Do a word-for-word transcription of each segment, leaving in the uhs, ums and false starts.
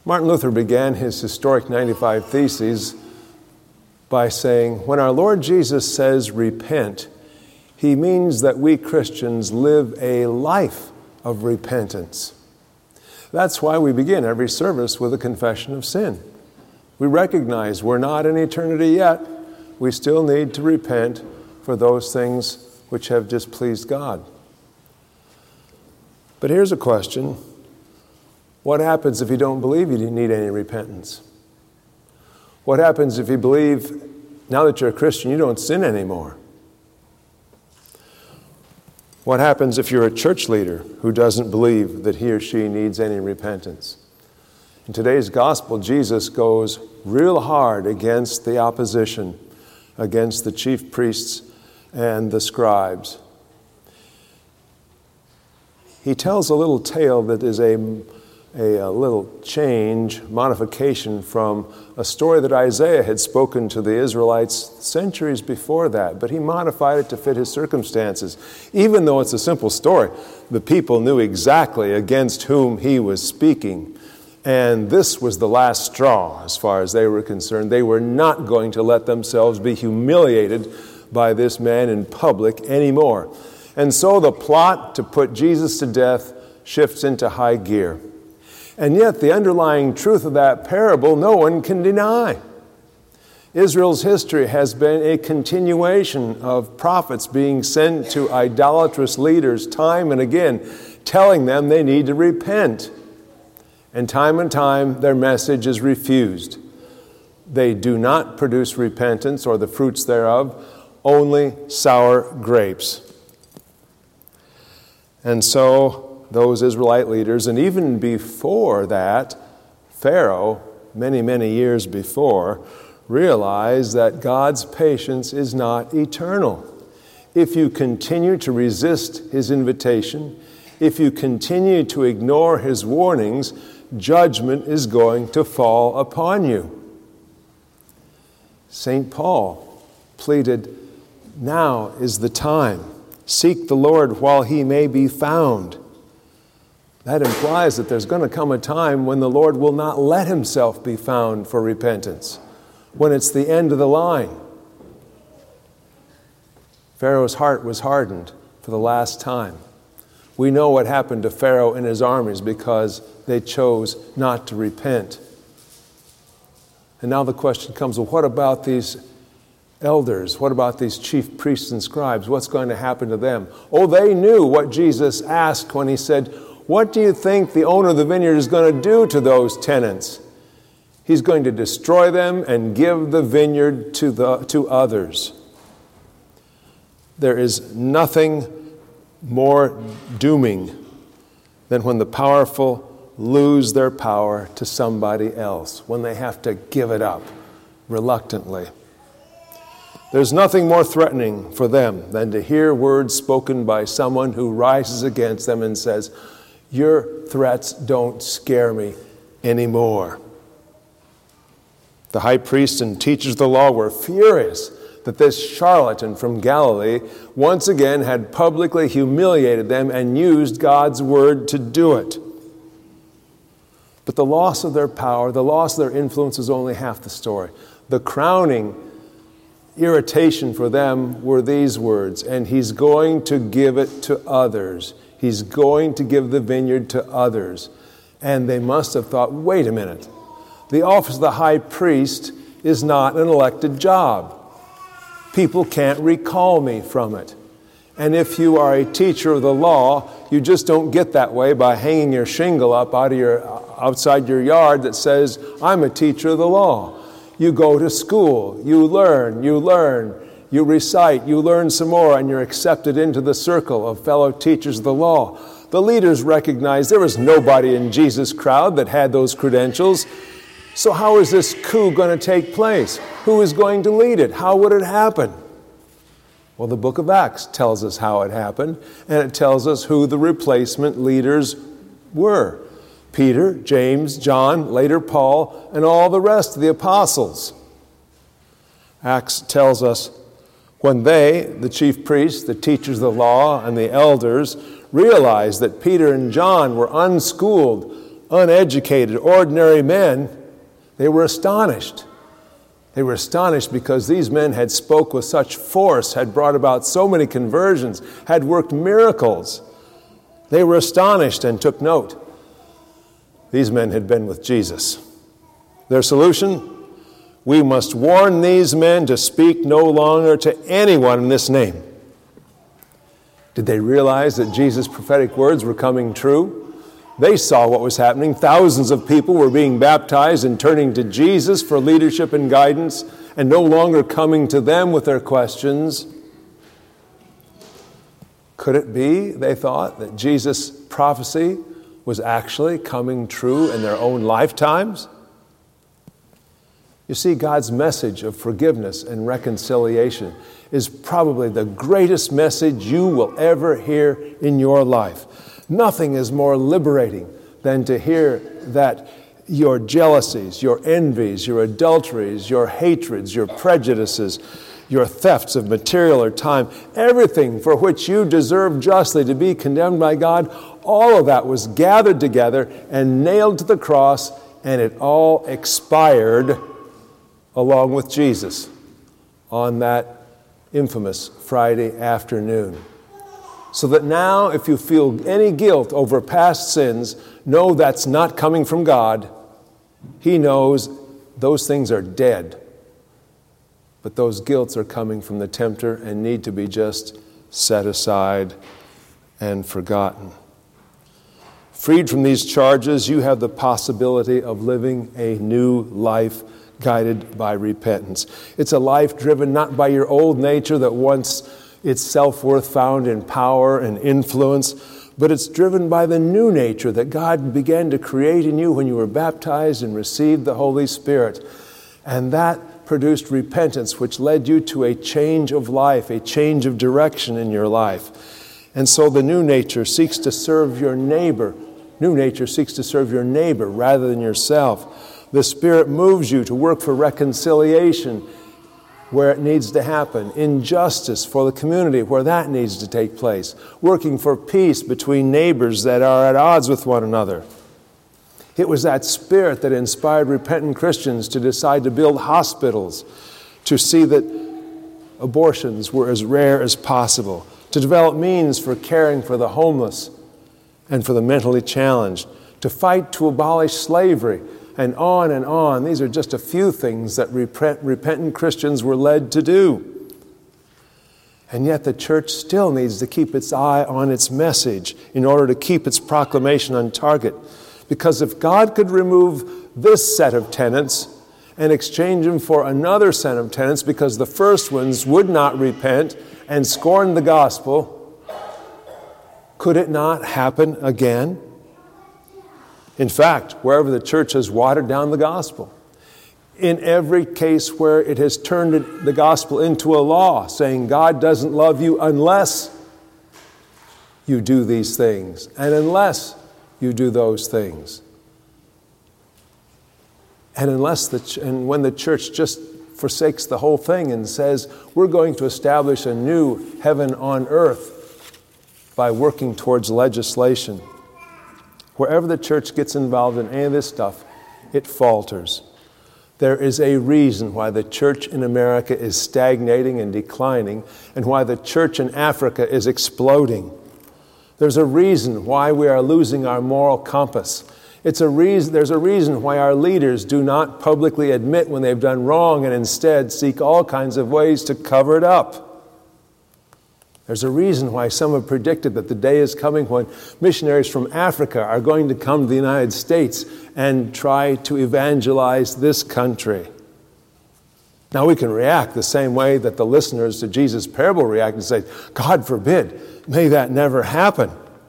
Martin Luther began his historic ninety-five Theses by saying, when our Lord Jesus says repent, he means that we Christians live a life of repentance. That's why we begin every service with a confession of sin. We recognize we're not in eternity yet. We still need to repent for those things which have displeased God. But here's a question. What happens if you don't believe you need any repentance? What happens if you believe, now that you're a Christian, you don't sin anymore? What happens if you're a church leader who doesn't believe that he or she needs any repentance? In today's gospel, Jesus goes real hard against the opposition, against the chief priests and the scribes. He tells a little tale that is a, a, a little change, modification from a story that Isaiah had spoken to the Israelites centuries before that, but he modified it to fit his circumstances. Even though it's a simple story, the people knew exactly against whom he was speaking. And this was the last straw as far as they were concerned. They were not going to let themselves be humiliated by this man in public anymore. And so the plot to put Jesus to death shifts into high gear. And yet the underlying truth of that parable no one can deny. Israel's history has been a continuation of prophets being sent to idolatrous leaders time and again, telling them they need to repent. And time and time, their message is refused. They do not produce repentance or the fruits thereof, only sour grapes. And so those Israelite leaders, and even before that, Pharaoh, many, many years before, realized that God's patience is not eternal. If you continue to resist his invitation, if you continue to ignore his warnings, judgment is going to fall upon you. Saint Paul pleaded, now is the time. Seek the Lord while he may be found. That implies that there's going to come a time when the Lord will not let himself be found for repentance, when it's the end of the line. Pharaoh's heart was hardened for the last time. We know what happened to Pharaoh and his armies because they chose not to repent. And now the question comes, well, what about these elders? What about these chief priests and scribes? What's going to happen to them? Oh, they knew what Jesus asked when he said, what do you think the owner of the vineyard is going to do to those tenants? He's going to destroy them and give the vineyard to the to others. There is nothing more dooming than when the powerful lose their power to somebody else, when they have to give it up reluctantly. There's nothing more threatening for them than to hear words spoken by someone who rises against them and says, your threats don't scare me anymore. The high priests and teachers of the law were furious that this charlatan from Galilee once again had publicly humiliated them and used God's word to do it. But the loss of their power, the loss of their influence is only half the story. The crowning irritation for them were these words, and he's going to give it to others. He's going to give the vineyard to others. And they must have thought, wait a minute. The office of the high priest is not an elected job. People can't recall me from it. And if you are a teacher of the law, you just don't get that way by hanging your shingle up out of your, outside your yard that says, I'm a teacher of the law. You go to school, you learn, you learn, you recite, you learn some more, and you're accepted into the circle of fellow teachers of the law. The leaders recognized there was nobody in Jesus' crowd that had those credentials. So how is this coup going to take place? Who is going to lead it? How would it happen? Well, the book of Acts tells us how it happened, and it tells us who the replacement leaders were. Peter, James, John, later Paul, and all the rest of the apostles. Acts tells us when they, the chief priests, the teachers of the law, and the elders, realized that Peter and John were unschooled, uneducated, ordinary men, they were astonished. They were astonished because these men had spoke with such force, had brought about so many conversions, had worked miracles. They were astonished and took note. These men had been with Jesus. Their solution? We must warn these men to speak no longer to anyone in this name. Did they realize that Jesus' prophetic words were coming true? They saw what was happening. Thousands of people were being baptized and turning to Jesus for leadership and guidance, and no longer coming to them with their questions. Could it be, they thought, that Jesus' prophecy was actually coming true in their own lifetimes? You see, God's message of forgiveness and reconciliation is probably the greatest message you will ever hear in your life. Nothing is more liberating than to hear that your jealousies, your envies, your adulteries, your hatreds, your prejudices, your thefts of material or time, everything for which you deserve justly to be condemned by God, all of that was gathered together and nailed to the cross, and it all expired along with Jesus on that infamous Friday afternoon. So that now, if you feel any guilt over past sins, know that's not coming from God. He knows those things are dead. But those guilts are coming from the tempter and need to be just set aside and forgotten. Freed from these charges, you have the possibility of living a new life guided by repentance. It's a life driven not by your old nature that wants its self-worth found in power and influence, but it's driven by the new nature that God began to create in you when you were baptized and received the Holy Spirit. And that produced repentance, which led you to a change of life, a change of direction in your life. And so the new nature seeks to serve your neighbor. New nature seeks to serve your neighbor rather than yourself. The Spirit moves you to work for reconciliation where it needs to happen, injustice for the community where that needs to take place, working for peace between neighbors that are at odds with one another. It was that Spirit that inspired repentant Christians to decide to build hospitals, to see that abortions were as rare as possible, to develop means for caring for the homeless and for the mentally challenged, to fight to abolish slavery, and on and on. These are just a few things that repent, repentant Christians were led to do. And yet the church still needs to keep its eye on its message in order to keep its proclamation on target. Because if God could remove this set of tenets and exchange them for another set of tenets because the first ones would not repent and scorn the gospel, could it not happen again? In fact, wherever the church has watered down the gospel, in every case where it has turned the gospel into a law, saying God doesn't love you unless you do these things, and unless you do those things. And unless the ch- and when the church just forsakes the whole thing and says, we're going to establish a new heaven on earth by working towards legislation. Wherever the church gets involved in any of this stuff, it falters. There is a reason why the church in America is stagnating and declining, and why the church in Africa is exploding. There's a reason why we are losing our moral compass. It's a reason, there's a reason why our leaders do not publicly admit when they've done wrong and instead seek all kinds of ways to cover it up. There's a reason why some have predicted that the day is coming when missionaries from Africa are going to come to the United States and try to evangelize this country. Now we can react the same way that the listeners to Jesus' parable react and say, God forbid, may that never happen.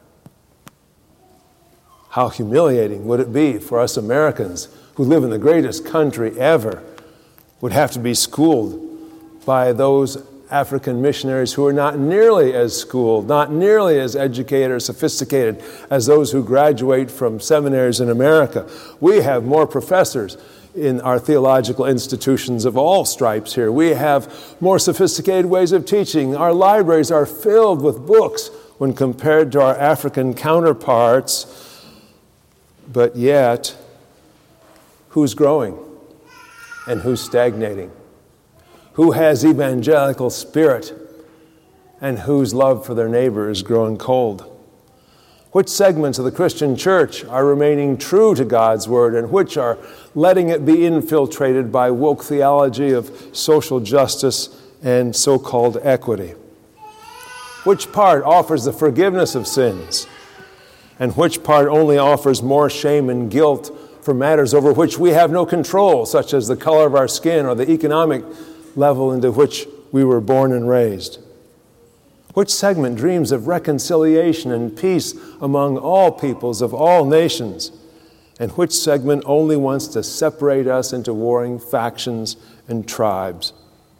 How humiliating would it be for us Americans who live in the greatest country ever, would have to be schooled by those African missionaries who are not nearly as schooled, not nearly as educated or sophisticated as those who graduate from seminaries in America. We have more professors in our theological institutions of all stripes here. We have more sophisticated ways of teaching. Our libraries are filled with books when compared to our African counterparts. But yet, who's growing and who's stagnating? Who has evangelical spirit and whose love for their neighbor is growing cold? Which segments of the Christian church are remaining true to God's word and which are letting it be infiltrated by woke theology of social justice and so-called equity? Which part offers the forgiveness of sins and which part only offers more shame and guilt for matters over which we have no control, such as the color of our skin or the economic level into which we were born and raised? Which segment dreams of reconciliation and peace among all peoples of all nations? And which segment only wants to separate us into warring factions and tribes?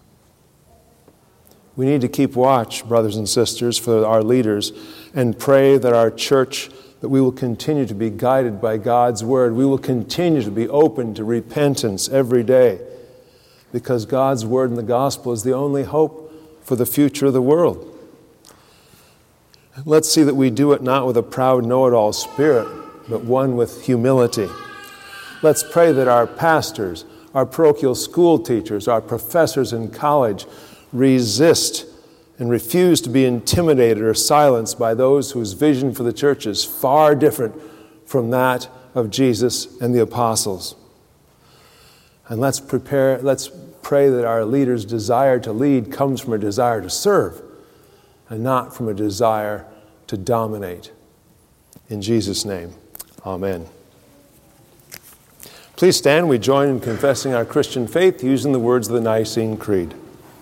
We need to keep watch, brothers and sisters, for our leaders and pray that our church, that we will continue to be guided by God's word. We will continue to be open to repentance every day because God's word and the gospel is the only hope for the future of the world. Let's see that we do it not with a proud know-it-all spirit, but one with humility. Let's pray that our pastors, our parochial school teachers, our professors in college resist and refuse to be intimidated or silenced by those whose vision for the church is far different from that of Jesus and the apostles. And let's prepare, let's pray that our leaders' desire to lead comes from a desire to serve and not from a desire to dominate. In Jesus' name, amen. Please stand. We join in confessing our Christian faith using the words of the Nicene Creed.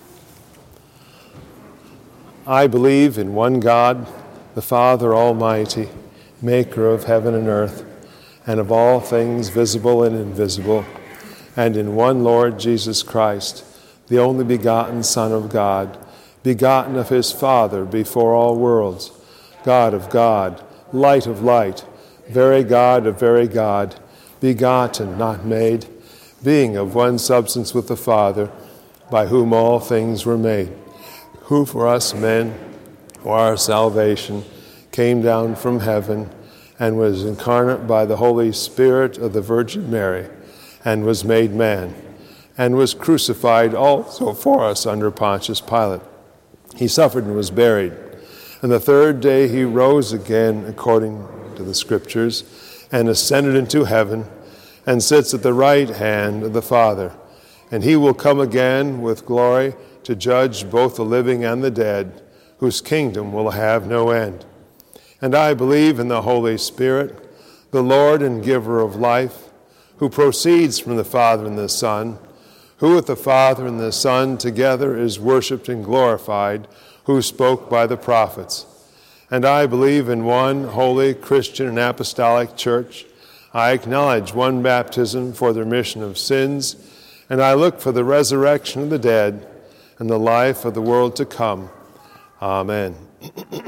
I believe in one God, the Father Almighty, maker of heaven and earth, and of all things visible and invisible, and in one Lord Jesus Christ, the only begotten Son of God, begotten of his Father before all worlds, God of God, light of light, very God of very God, begotten, not made, being of one substance with the Father, by whom all things were made, who for us men, for our salvation, came down from heaven, and was incarnate by the Holy Spirit of the Virgin Mary, and was made man, and was crucified also for us under Pontius Pilate. He suffered and was buried. And the third day he rose again according to the Scriptures, and ascended into heaven, and sits at the right hand of the Father. And he will come again with glory to judge both the living and the dead, whose kingdom will have no end. And I believe in the Holy Spirit, the Lord and giver of life, who proceeds from the Father and the Son, who with the Father and the Son together is worshipped and glorified, who spoke by the prophets. And I believe in one holy Christian and apostolic church. I acknowledge one baptism for the remission of sins, and I look for the resurrection of the dead and the life of the world to come. Amen.